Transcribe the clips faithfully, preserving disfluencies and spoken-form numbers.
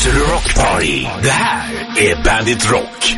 Nursery Rock Party. Det här är Bandit Rock.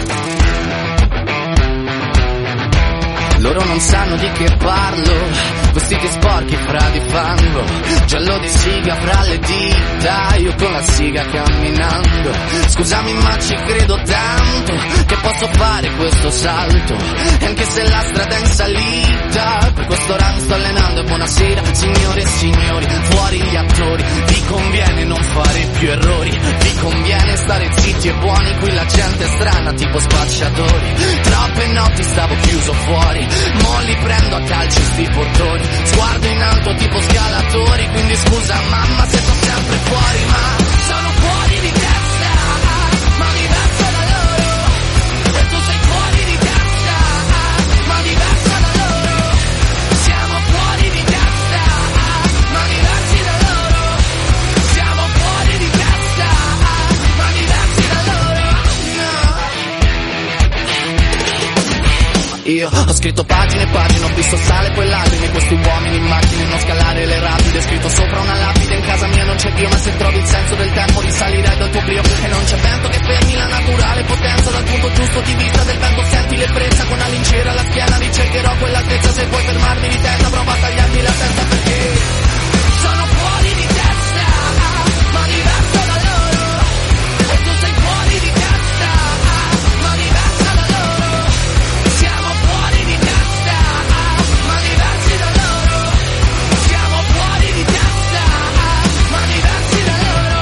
Loro non sanno di che parlo, vestiti sporchi fra di fango, giallo di siga fra le dita, io con la siga camminando. Scusami ma ci credo tanto che posso fare questo salto, e anche se la strada è in salita, per questo ora mi sto allenando. E buonasera signore e signori, fuori gli attori, vi conviene non fare più errori, vi conviene stare zitti e buoni, qui la gente è strana tipo spacciatori. Troppe notti stavo chiuso fuori, mo li prendo a calci sti portoni, sguardo in alto tipo scalatori, quindi scusa mamma se sto sempre fuori, ma sono fuori di testa, ma diverso da loro, e tu sei fuori di testa, ma diverso da loro, siamo fuori di testa, ma diversi da loro, siamo fuori di testa, ma diversi da loro, no. Io ho scritto pagine e pagine, ho visto sale poi lacrime, questi uomini in macchine, non scalare le rapide, scritto sopra una lapide, in casa mia non c'è Dio, ma se trovi il senso del tempo risalirai dal tuo brio, e non c'è vento che fermi la naturale potenza, dal punto giusto di vista del vento senti l'ebbrezza, con la lincera alla schiena ricercherò quell'altezza, se vuoi fermarmi di testa prova a tagliarmi la testa, perché sono fuori di testa, ma diverso da loro, e tu sei fuori di testa, ma diverso da loro, siamo fuori di testa, ma diversi da loro, siamo fuori di testa, ma diversi da loro.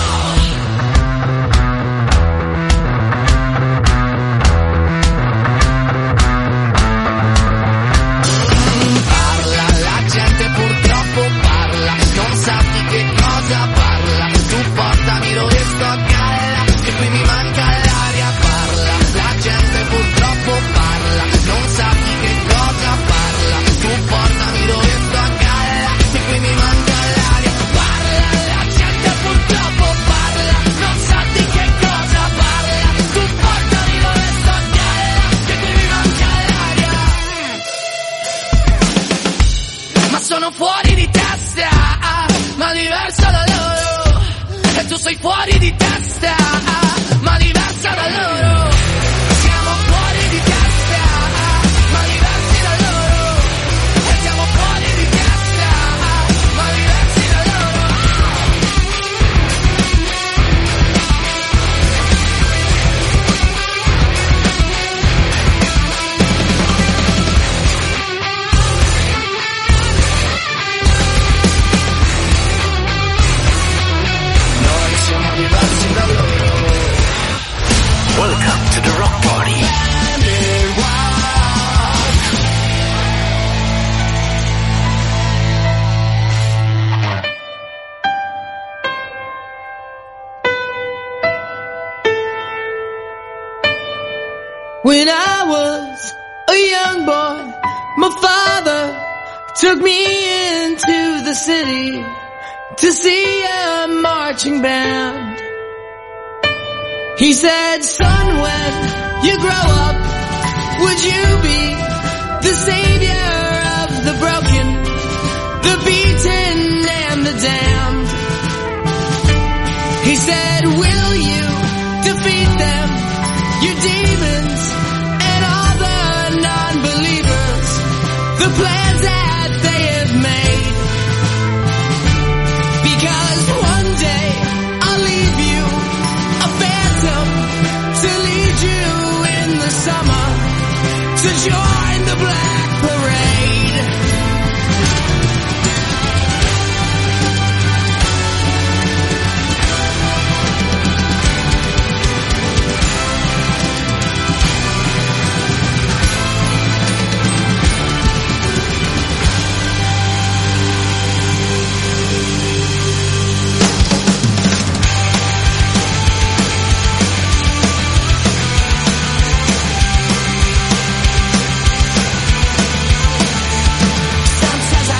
Parla, la gente purtroppo parla, non sa di che cosa parla, tu portami dove sto a galla, che qui mi manca l'aria. Parla, la gente purtroppo parla, non sa di che cosa parla, tu portami dove sto a galla, che qui mi manca l'aria. Parla, la gente purtroppo parla, non sa di che cosa parla, tu portami dove sto a galla, che qui mi manca l'aria. Ma sono fuori di testa, ma diversa da loro, e tu sei fuori di testa, ma diversa da loro, siamo fuori di testa, ma diversi da loro, e siamo fuori di testa, ma diversi da loro. Noi siamo diversi da loro. Welcome to the Rock Party. When I was a young boy, my father took me into the city to see a marching band. He said, son, when you grow up, would you be the savior of the broken, the beaten and the damned? He said, will you defeat them, your demons and all the non-believers, the plans that they have made? Because one day I'll leave you a phantom to lead you in the summer to join the Black Parade. Sometimes I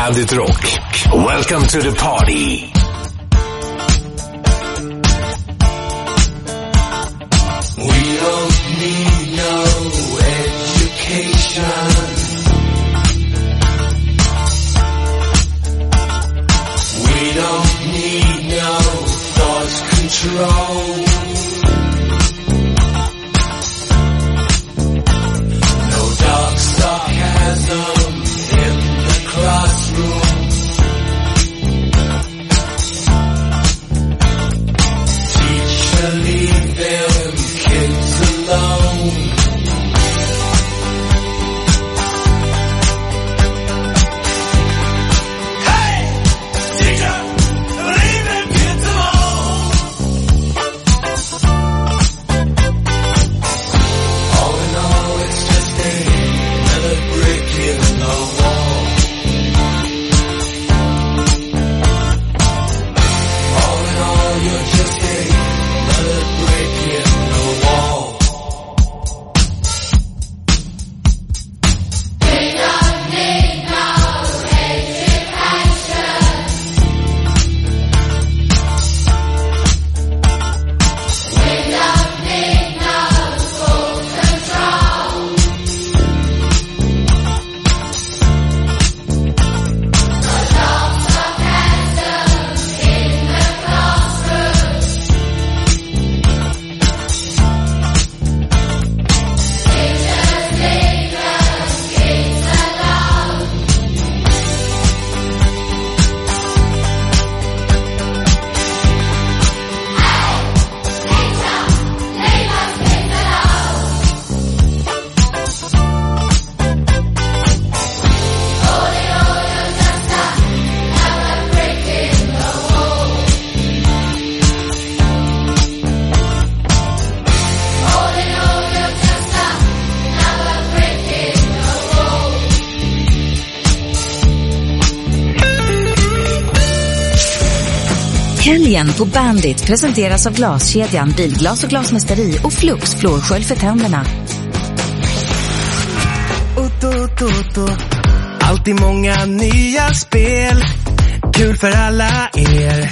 Bandit Rock. Welcome to the party. We don't need no education. We don't need no thought control. No dark sarcasm in the classroom. Teacher, leave them kids alone. Helgen på Bandit presenteras av Glaskedjan, Bilglas och Glasmästeri och Flux flårskölj för tänderna. Otto, Otto, Otto. Alltid många nya spel. Kul för alla er.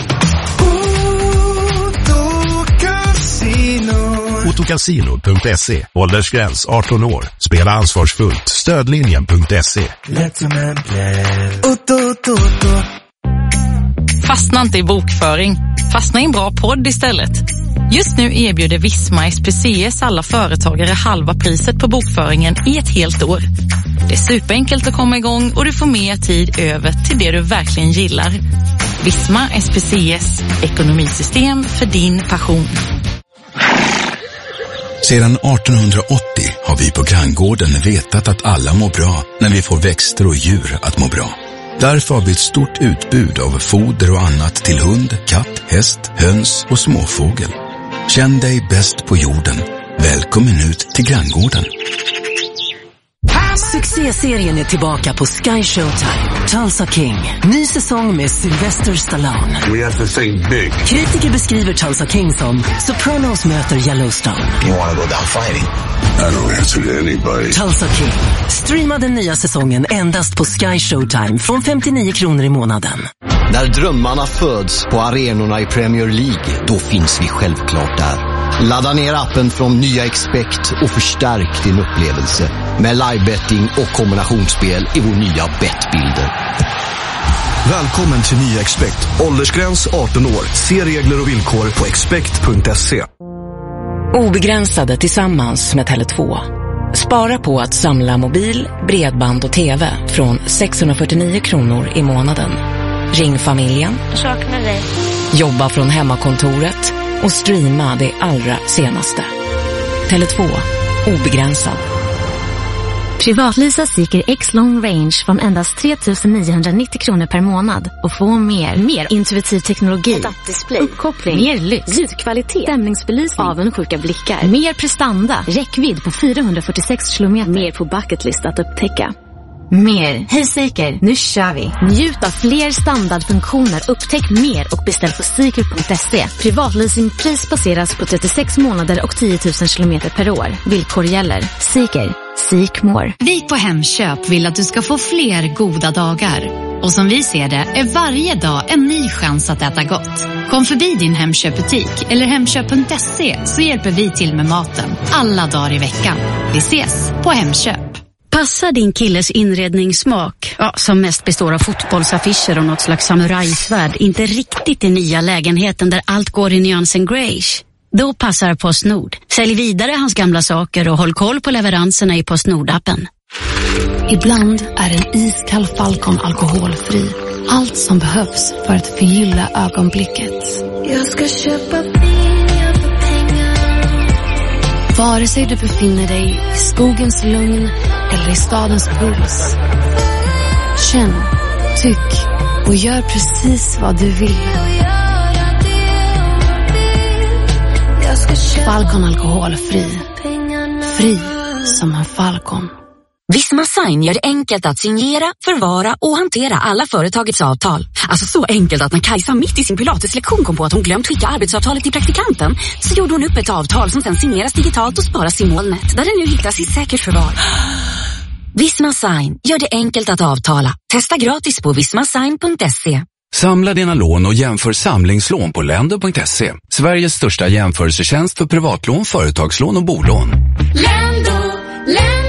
Otto Casino. otto casino punkt se. Åldersgräns arton år. Spela ansvarsfullt. Stödlinjen punkt se. Let some play. Otto, Otto, Otto. Fastna inte i bokföring. Fastna i en bra podd istället. Just nu erbjuder Visma S P C S alla företagare halva priset på bokföringen i ett helt år. Det är superenkelt att komma igång och du får mer tid över till det du verkligen gillar. Visma S P C S. Ekonomisystem för din passion. Sedan artonhundraåttio har vi på Granngården vetat att alla mår bra när vi får växter och djur att må bra. Därför har vi ett stort utbud av foder och annat till hund, katt, häst, höns och småfågel. Känn dig bäst på jorden. Välkommen ut till Granngården. Succéserien är tillbaka på Sky Showtime. Tulsa King. Ny säsong med Sylvester Stallone. We have to think big. Kritiker beskriver Tulsa King som Sopranos möter Yellowstone. You want to go down fighting? I don't answer to anybody. Tulsa King. Streama den nya säsongen endast på Sky Showtime från femtionio kronor i månaden. När drömmarna föds på arenorna i Premier League, då finns vi självklart där. Ladda ner appen från Nya Expect och förstärk din upplevelse med livebetting och kombinationsspel i vår nya bettbilder. Välkommen till Nya Expect. Åldersgräns arton år. Se regler och villkor på expect punkt se. Obegränsade tillsammans med Tele två. Spara på att samla mobil, bredband och tv från sexhundrafyrtionio kronor i månaden. Ring familjen. Jag saknar dig. Jobba från hemmakontoret och streama det allra senaste. Tele två. Obegränsad. Privatlisa Seeker X Long Range från endast tre tusen niohundranittio kronor per månad och få mer. Mer intuitiv teknologi, uppkoppling, mer lyx, ljudkvalitet, stämningsbelysning, avundsjuka blickar, mer prestanda, räckvidd på fyrahundrafyrtiosex kilometer, mer på bucketlist att upptäcka. Mer. Hej Seeker, nu kör vi. Njut av fler standardfunktioner, upptäck mer och beställ på seeker punkt se. Privatleasingpris baseras på trettiosex månader och tio tusen kilometer per år. Villkor gäller. Seeker. Seek more. Vi på Hemköp vill att du ska få fler goda dagar. Och som vi ser det är varje dag en ny chans att äta gott. Kom förbi din Hemköpbutik eller hemköp punkt se så hjälper vi till med maten alla dagar i veckan. Vi ses på Hemköp. Passar din killes inredningssmak, ja, som mest består av fotbollsaffischer och något slags samurajsvärd, inte riktigt i nya lägenheten där allt går i nyansen greige? Då passar Postnord. Sälj vidare hans gamla saker och håll koll på leveranserna i Postnord-appen. Ibland är en iskall Falcon alkoholfri. Allt som behövs för att förgylla ögonblicket. Jag ska köpa pengar för pengar. Vare sig du befinner dig i skogens lugn eller i stadens puls. Känn, tyck och gör precis vad du vill. Falcon alkoholfri. Fri som en Falcon. Visma Sign gör det enkelt att signera, förvara och hantera alla företagets avtal. Alltså så enkelt att när Kajsa mitt i sin pilateslektion kom på att hon glömt skicka arbetsavtalet till praktikanten, så gjorde hon upp ett avtal som sedan signeras digitalt och sparas i molnet, där det nu hittas i säkert förvar. Visma Sign gör det enkelt att avtala. Testa gratis på vismasign punkt se. Samla dina lån och jämför samlingslån på lendo punkt se. Sveriges största jämförelsetjänst för privatlån, företagslån och bolån. Lendo, Lendo.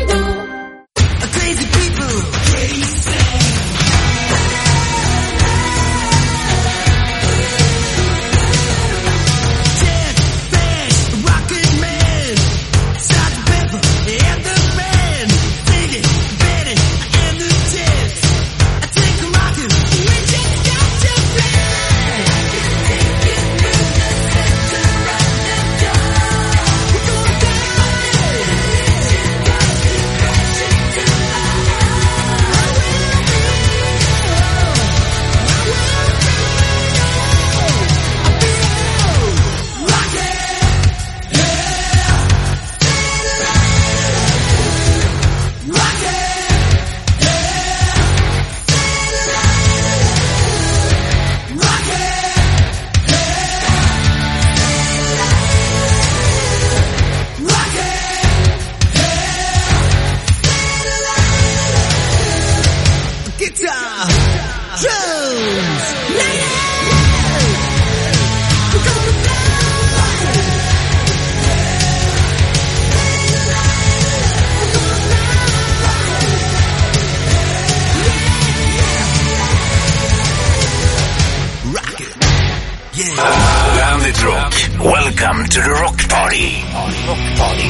Bandit Rock. Welcome to the Rock Party. Rock Party.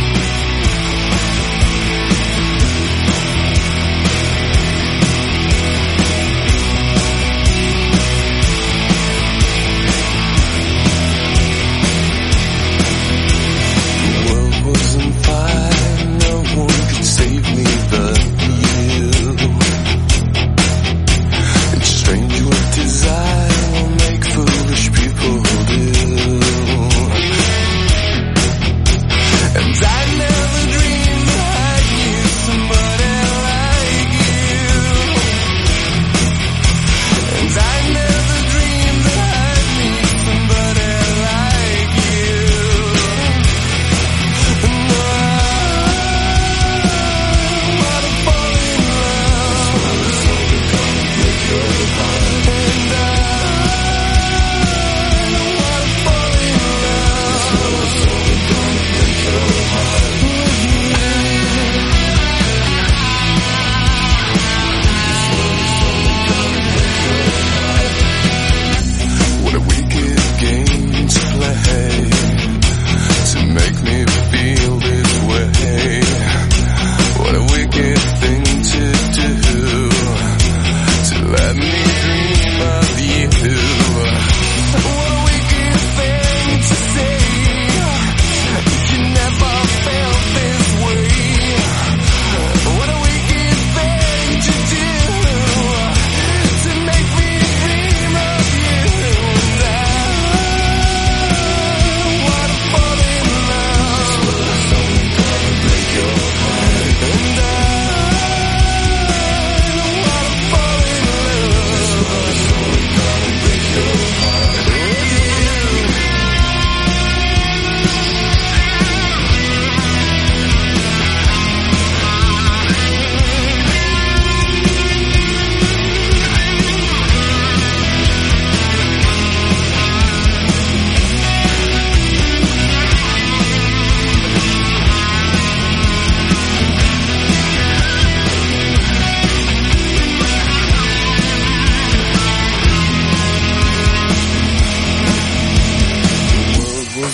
I know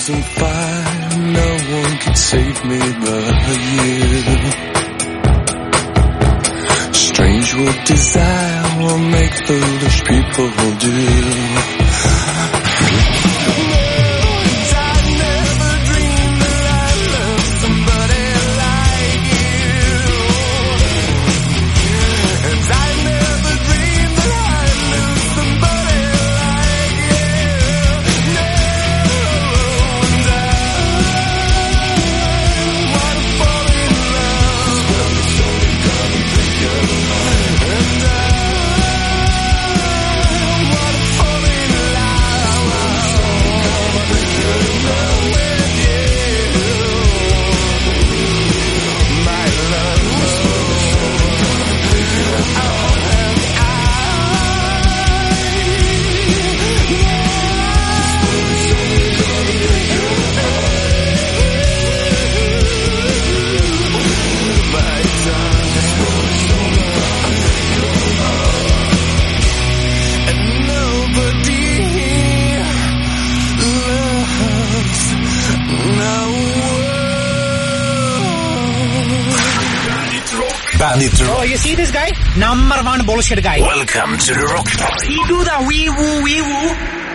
thousand five, no one could save me but you. Strange what desire will make foolish people do. Bandit Rock. Oh, you see this guy? Number one bullshit guy. Welcome to the Rock Party. He do the wee woo wee woo.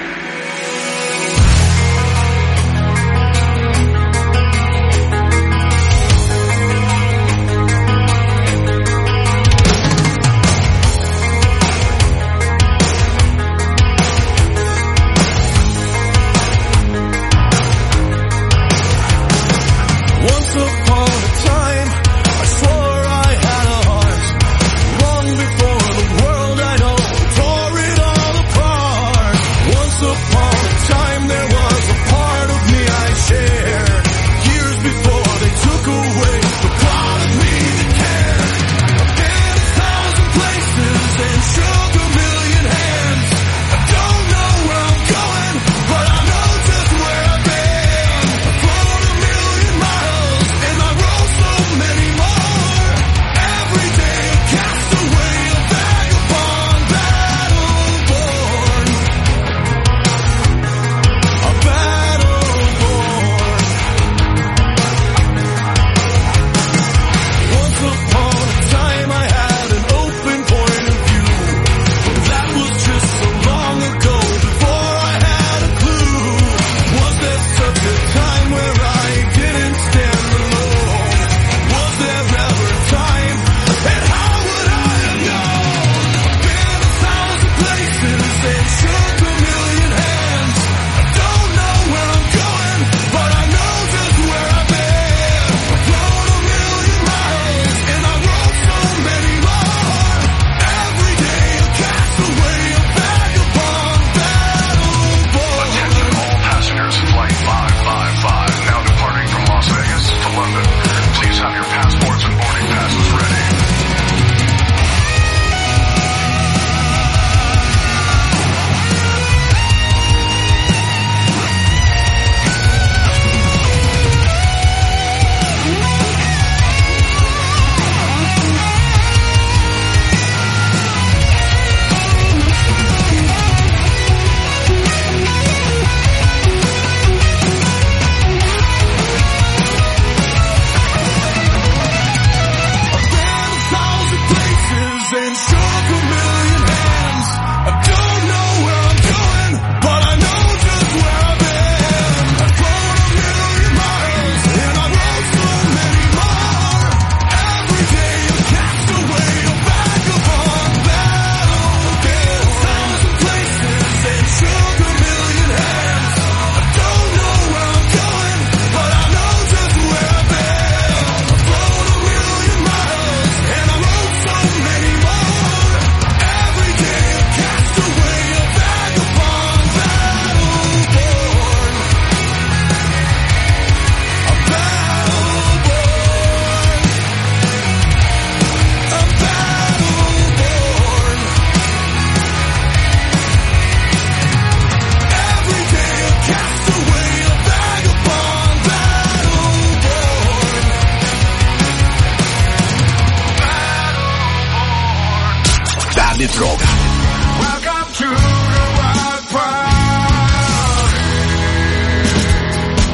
Bandit Rock. Welcome to the wild party.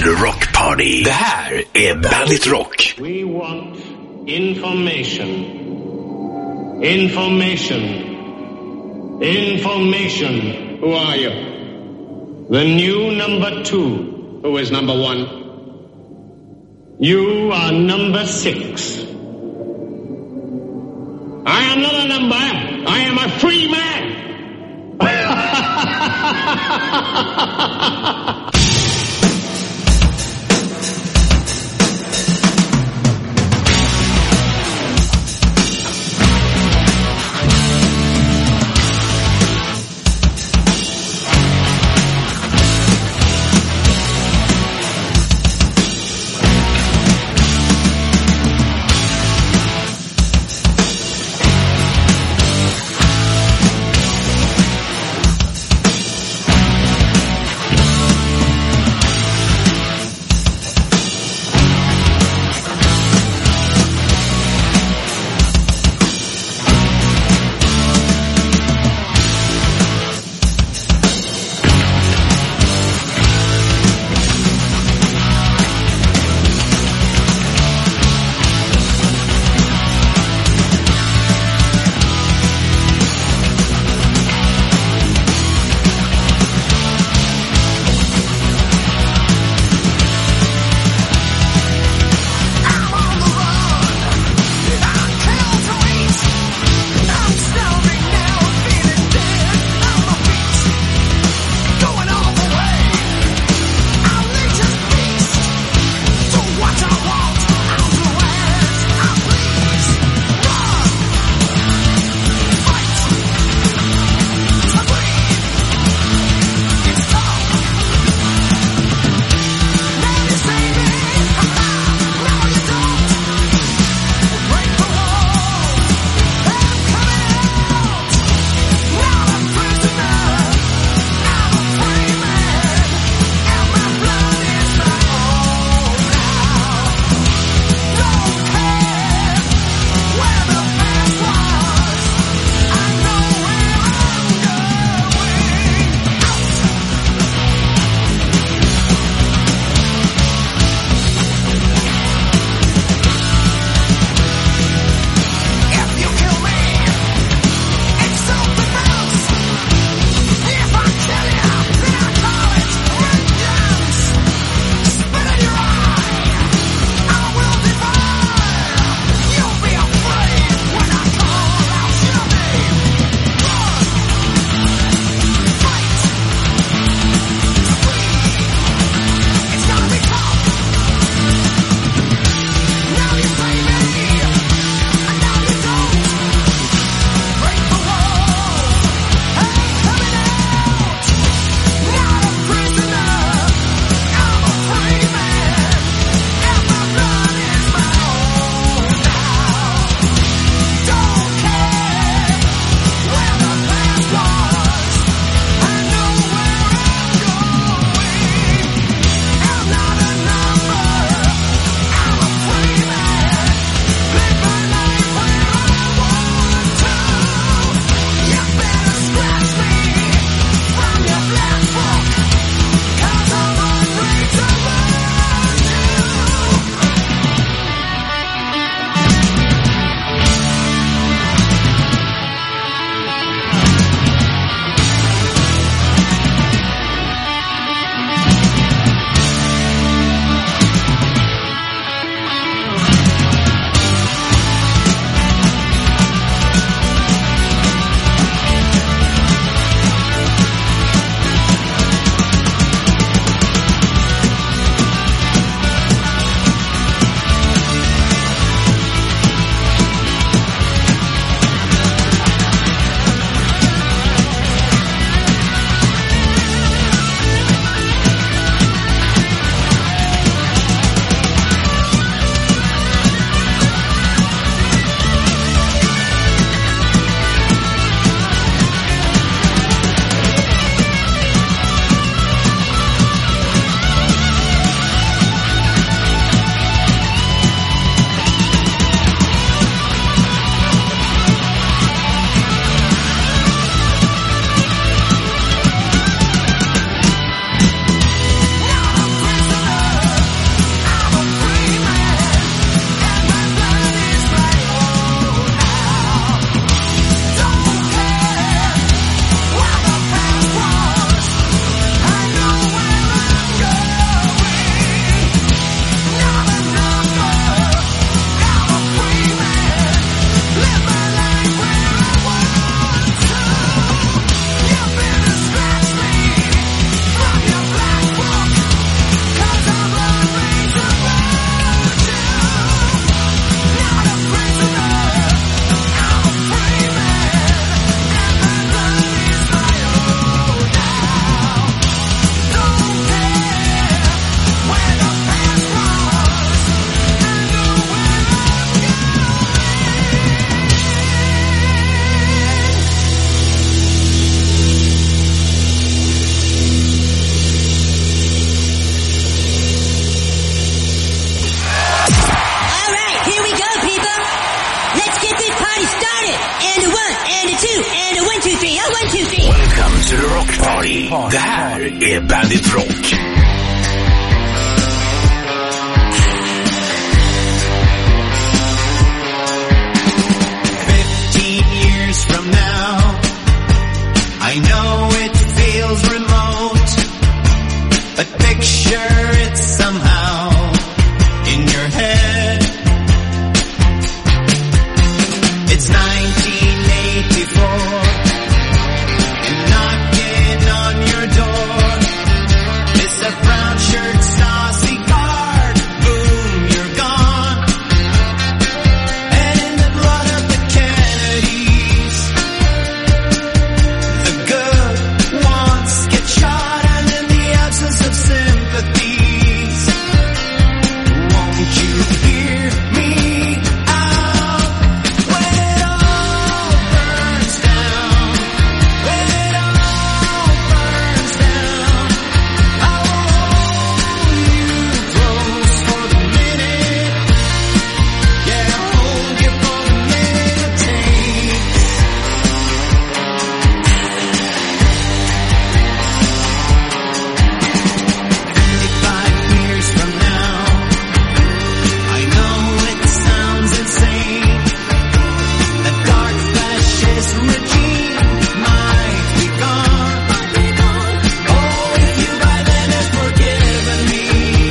Rock Party. Det här är Bandit Rock. We want information. Information. Information. Who are you? The new number two. Who is number one? You are number six. I am not a number. I am a free man. three, oh, one, two, three. Welcome to the Rock Party. Det här är Bandit Rock. Fifteen years from now, I know it feels remote, but picture it somehow in your head. It's nineteen eighty-four, and knocking on your door is a brown shirt saucy card. Boom, you're gone. And in the blood of the Kennedys, the good ones get shot, and in the absence of sympathies, won't you hear me out? When it all burns down, when it all burns down, I will hold you close for the minute. Yeah, hold you for the minute it takes. Twenty-five years from now, I know it sounds insane. The dark fascist regime might be gone. Oh, if you by then have forgiven me.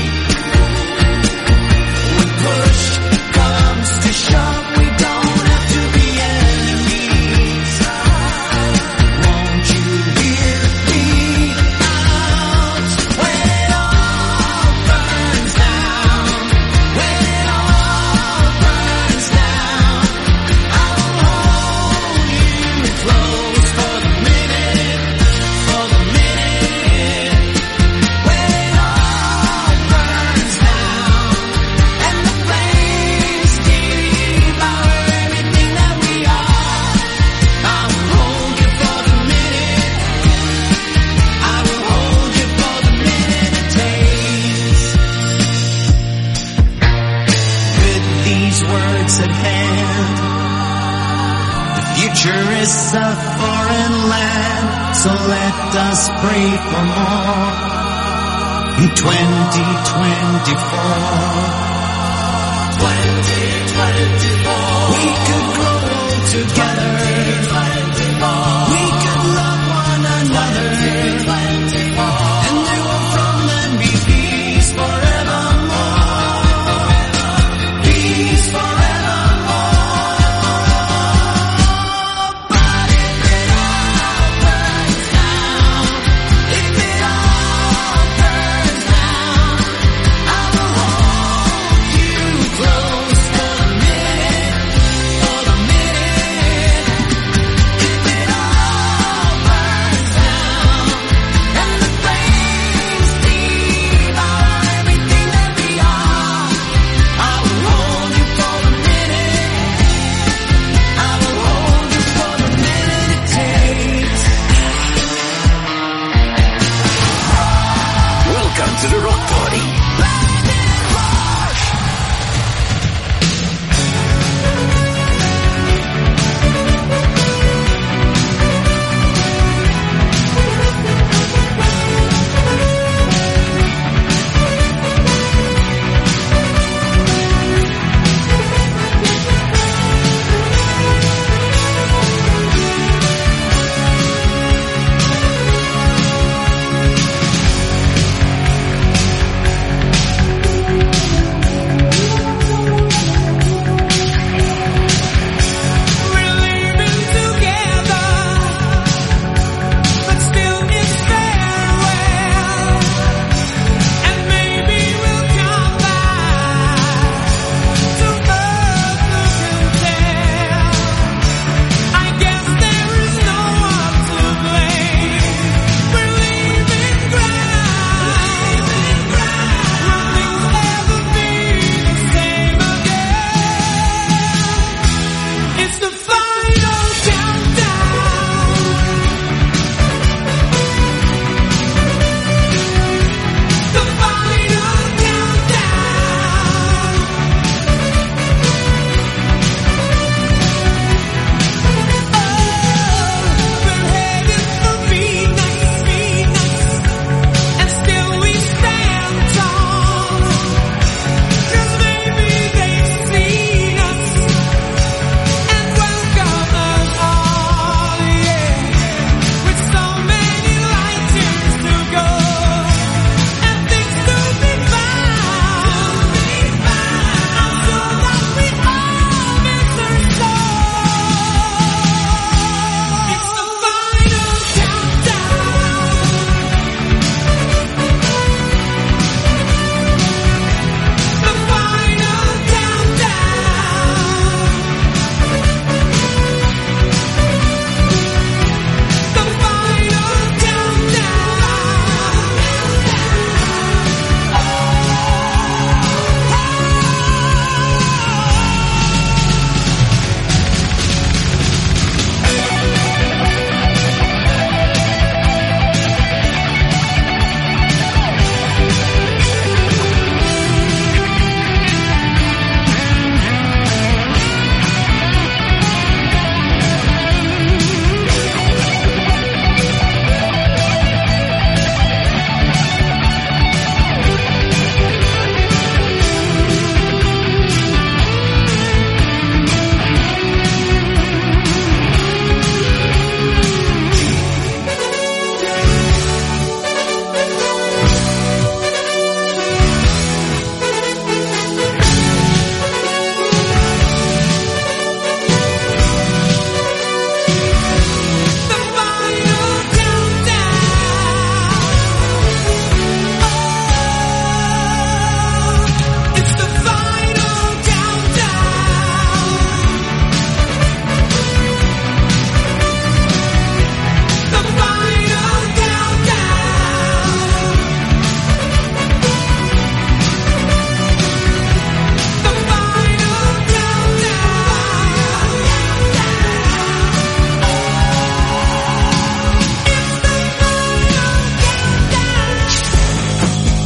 When push comes to shove, we don't have to be enemies. Won't you hear me out? When it all burns down, when it all burns down, I will hold you close for the minute, for the minute. When it all burns down, and the flames devour everything that we are, I will hold you for the minute. I will hold you for the minute it takes. With these words at hand, the future is a foreign land, so let us pray for more. In twenty twenty-four, twenty twenty-four, we could grow old together. We could love one another. And there will from then be peace forevermore. Peace forevermore. But if it all burns down, if it all burns down, I will hold you close for the minute, for the minute. If it all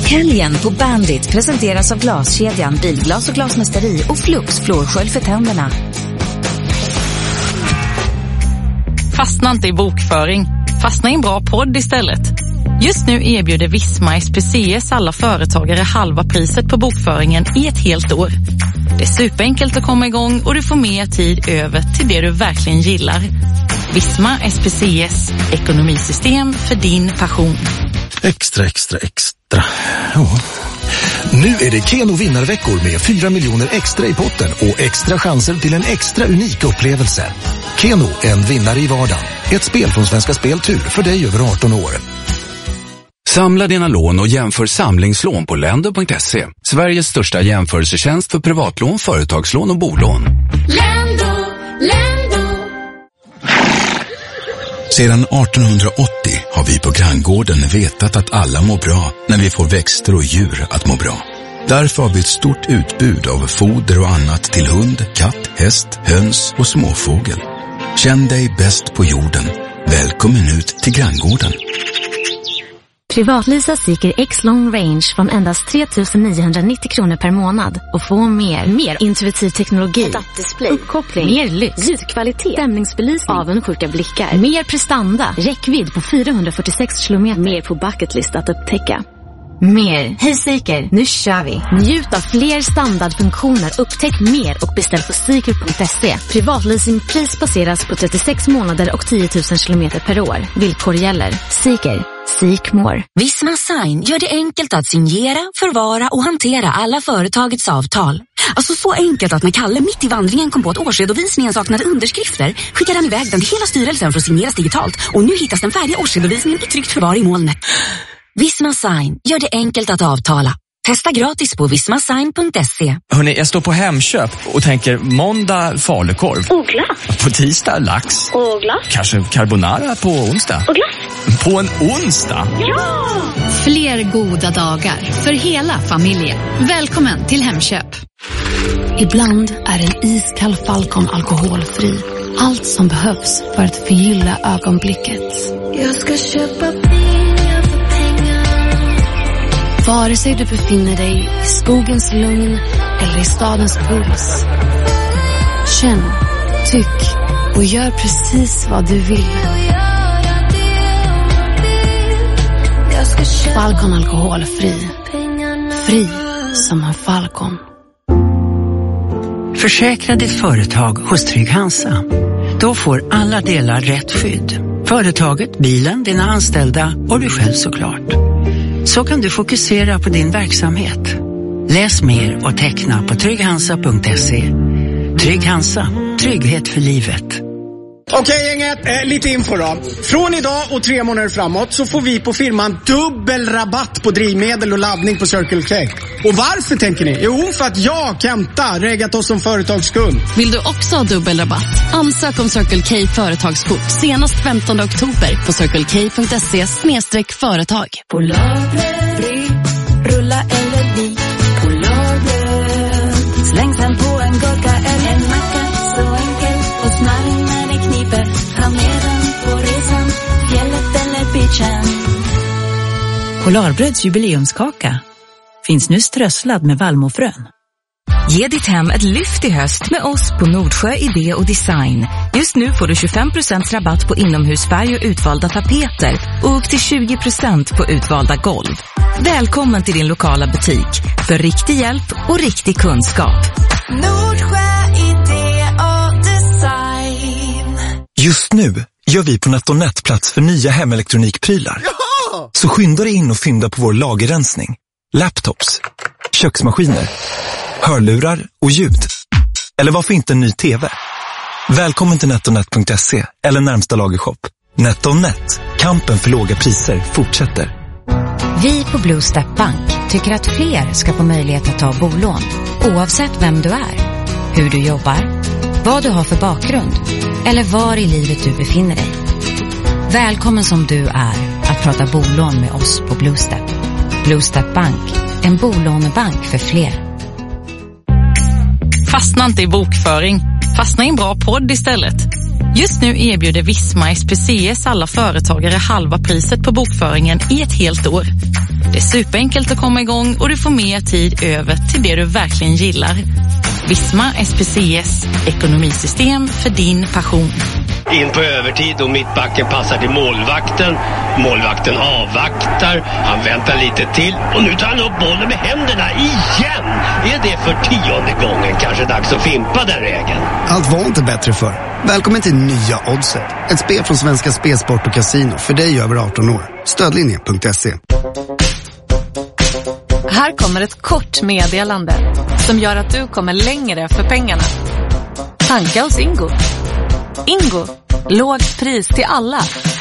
Helgen på Bandit presenteras av Glaskedjan, Bilglas och glasmästeri och Flux flårskölj för tänderna. Fastna inte i bokföring. Fastna i en bra podd istället. Just nu erbjuder Visma S P C S alla företagare halva priset på bokföringen i ett helt år. Det är superenkelt att komma igång och du får mer tid över till det du verkligen gillar. Visma S P C S, ekonomisystem för din passion. Extra, extra, extra. Ja. Nu är det Keno vinnarveckor med fyra miljoner extra i potten och extra chanser till en extra unik upplevelse. Keno, en vinnare i vardagen. Ett spel från Svenska Speltur för dig över arton år. Samla dina lån och jämför samlingslån på lendo punkt se. Sveriges största jämförelsetjänst för privatlån, företagslån och bolån. Lendo, Lendo. Sedan artonhundraåttio har vi på Granngården vetat att alla mår bra när vi får växter och djur att må bra. Därför har vi ett stort utbud av foder och annat till hund, katt, häst, höns och småfågel. Känn dig bäst på jorden. Välkommen ut till Granngården. Privatlisa Seeker X Long Range från endast tre tusen niohundranittio kronor per månad och få mer, mer intuitiv teknologi, display, uppkoppling, mer lyx, ljudkvalitet, stämningsbelysning, avundsjuka blickar, mer prestanda, räckvidd på fyrahundrafyrtiosex kilometer, mer på bucketlist att upptäcka. Mer. Hej Seeker, nu kör vi. Njut av fler standardfunktioner, upptäck mer och beställ på seeker punkt se. Privatleasingpris baseras på trettiosex månader och tio tusen kilometer per år. Villkor gäller. Seeker. Seek more. Visma Sign gör det enkelt att signera, förvara och hantera alla företagets avtal. Alltså så enkelt att när Kalle mitt i vandringen kom på att årsredovisningen saknade underskrifter skickade han iväg den till hela styrelsen för att signeras digitalt. Och nu hittas den färdiga årsredovisningen i tryggt förvar i molnet. Visma Sign gör det enkelt att avtala. Testa gratis på visma sign punkt se. Hörrni, jag står på Hemköp och tänker måndag falukorv. Och glass. På tisdag lax. Och glass. Kanske carbonara på onsdag. Och glass. På en onsdag? Ja! Fler goda dagar för hela familjen. Välkommen till Hemköp. Ibland är en iskall Falcon alkoholfri. Allt som behövs för att förgylla ögonblicket. Jag ska köpa pengar för pengar. Vare sig du befinner dig i skogens lugn eller i stadens puls. Känn, tyck och gör precis vad du vill. Falcon alkoholfri. Fri som en Falcon. Försäkra ditt företag hos Trygg Hansa. Då får alla delar rätt skydd. Företaget, bilen, dina anställda och du själv såklart. Så kan du fokusera på din verksamhet. Läs mer och teckna på trygg hansa punkt se. Trygg Hansa, trygghet för livet. Okej gänget, eh, lite info då. Från idag och tre månader framåt så får vi på firman dubbel rabatt på drivmedel och laddning på Circle K. Och varför tänker ni? Jo, för att jag, Kenta, reggat oss som företagskund. Vill du också ha dubbel rabatt? Ansök om Circle K företagskort senast femtonde oktober på circle k punkt se slash företag. Polarbröd, rulla eller vik. Polarbröd, släng sen på en gurka eller en macka. Så enkel och smarrig när det kniper. Ta med den på resan, fjället eller beachen. Polarbröds jubileumskaka finns nu strösslad med vallmofrön. Ge ditt hem ett lyft i höst med oss på Nordsjö Idé och Design. Just nu får du tjugofem procent rabatt på inomhusfärg och utvalda tapeter och upp till tjugo procent på utvalda golv. Välkommen till din lokala butik för riktig hjälp och riktig kunskap. Nordsjö Idé och Design. Just nu gör vi på NetOnNet plats för nya hemelektronikprylar. Jaha! Så skynda dig in och fynda på vår lagerrensning. Laptops, köksmaskiner, hörlurar och ljud. Eller varför inte en ny tv? Välkommen till netonet punkt se eller närmsta lagershop. NetOnNet, kampen för låga priser fortsätter. Vi på Blue Step Bank tycker att fler ska få möjlighet att ta bolån. Oavsett vem du är, hur du jobbar, vad du har för bakgrund eller var i livet du befinner dig. Välkommen som du är att prata bolån med oss på Blue Step. Blue Step Bank, en bolånebank för fler. Fastna inte i bokföring. Fastna i en bra podd istället. Just nu erbjuder Visma S P C S alla företagare halva priset på bokföringen i ett helt år. Det Det är superenkelt att komma igång och du får mer tid över till det du verkligen gillar. Visma S P C S, ekonomisystem för din passion. In på övertid och mittbacken passar till målvakten. Målvakten avvaktar, han väntar lite till och nu tar han upp bollen med händerna igen. Är det för tionde gången kanske dags att fimpa den regeln? Allt var inte bättre för. Välkommen till nya Oddset. Ett spel från Svenska Spelsport och Casino för dig över arton år. Stödlinje punkt se. Här kommer ett kort meddelande som gör att du kommer längre för pengarna. Tanka hos Ingo. Ingo, lågt pris till alla.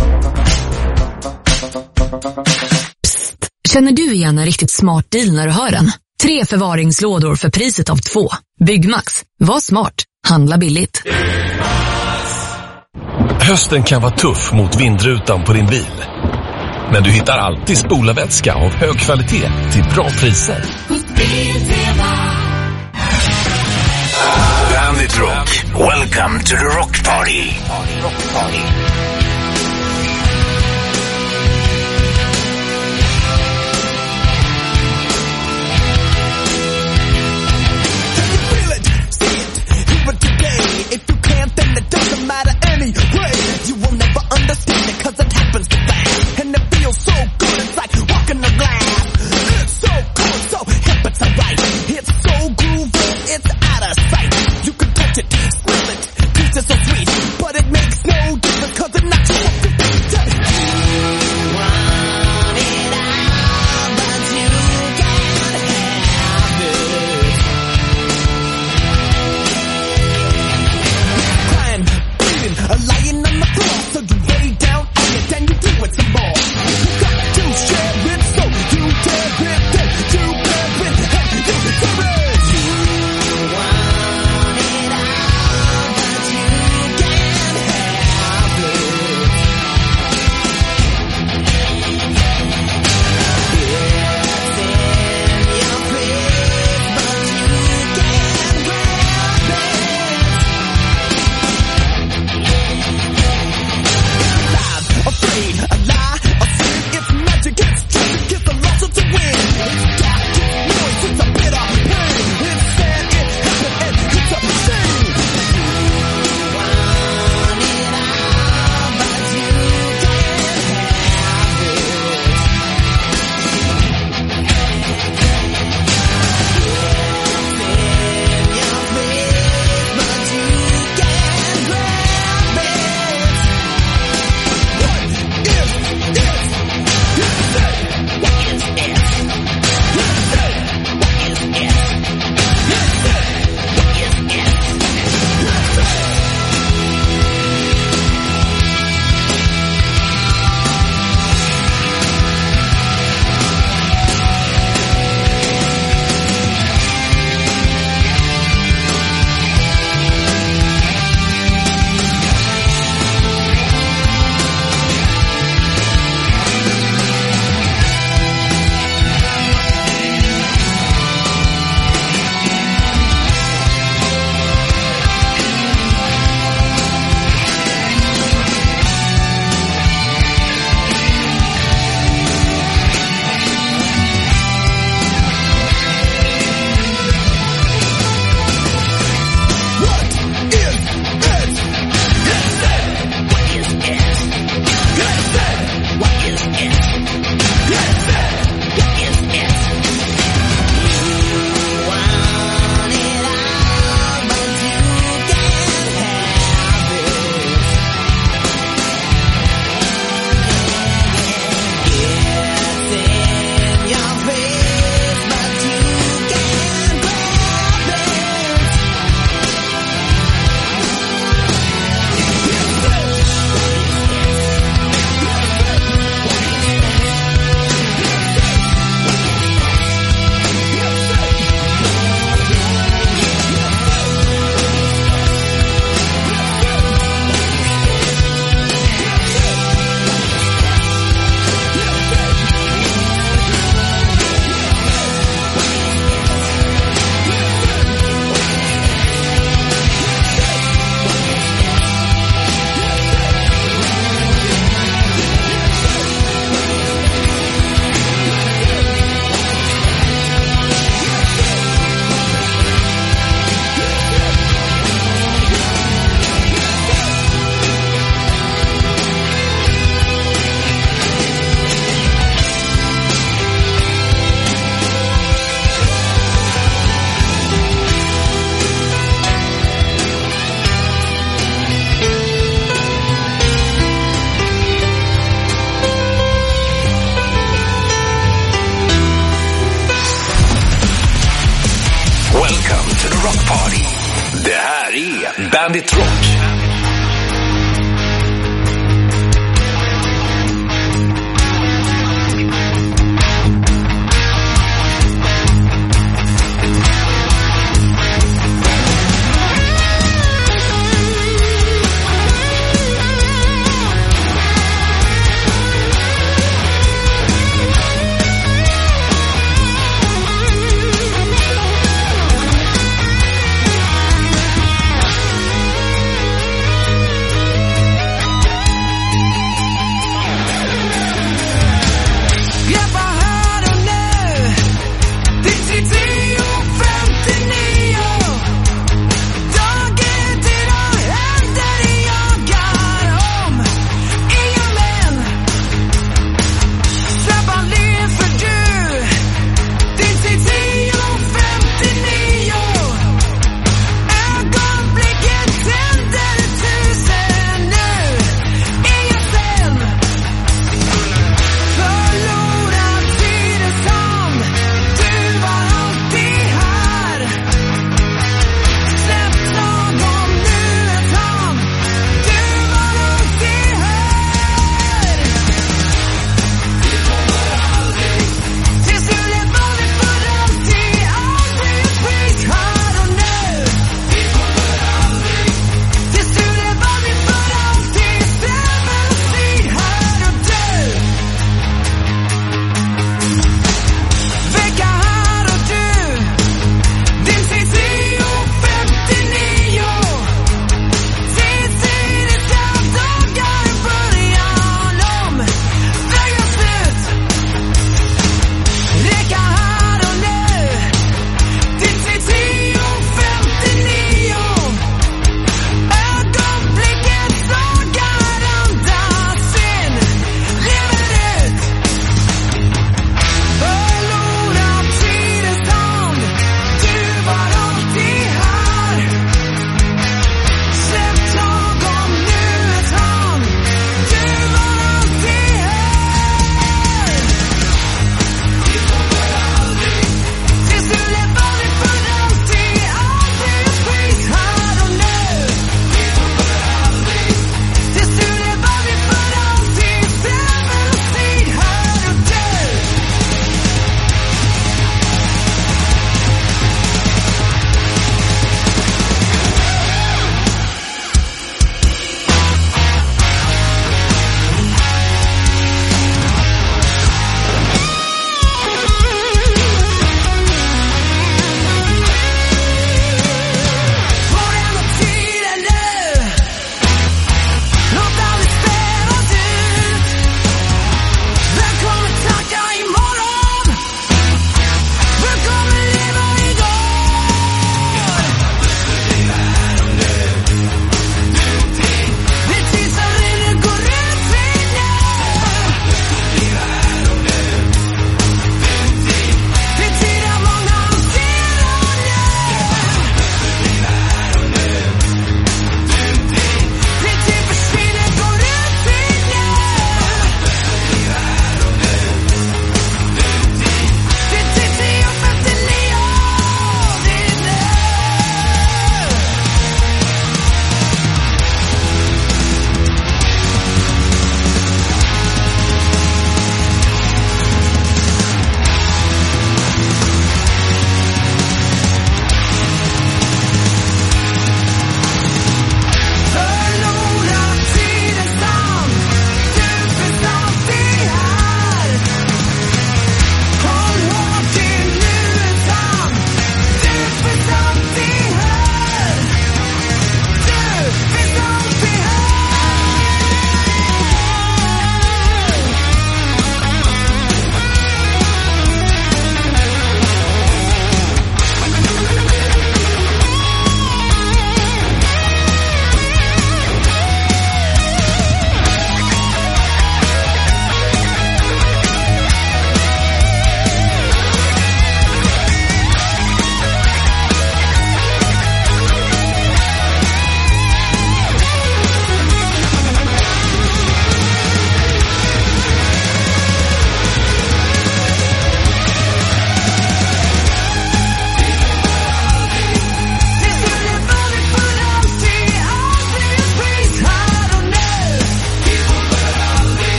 Psst, känner du igen en riktigt smart deal när du hör den? Tre förvaringslådor för priset av två. Byggmax, var smart, handla billigt. Hösten kan vara tuff mot vindrutan på din bil. Men du hittar alltid spolarvätska av hög kvalitet till bra priser. Bandit Rock. Welcome to the Rock Party. Rock Party. If you can't, then it doesn't matter anyway. You will never understand it cause it happens too fast. And it feels so good, it's like walking the glass. It's so cool, so hip, it's alright. It's so groovy, it's out of sight. You can touch it, smell it, taste it so sweet. But it makes no difference cause it Bandit Rock.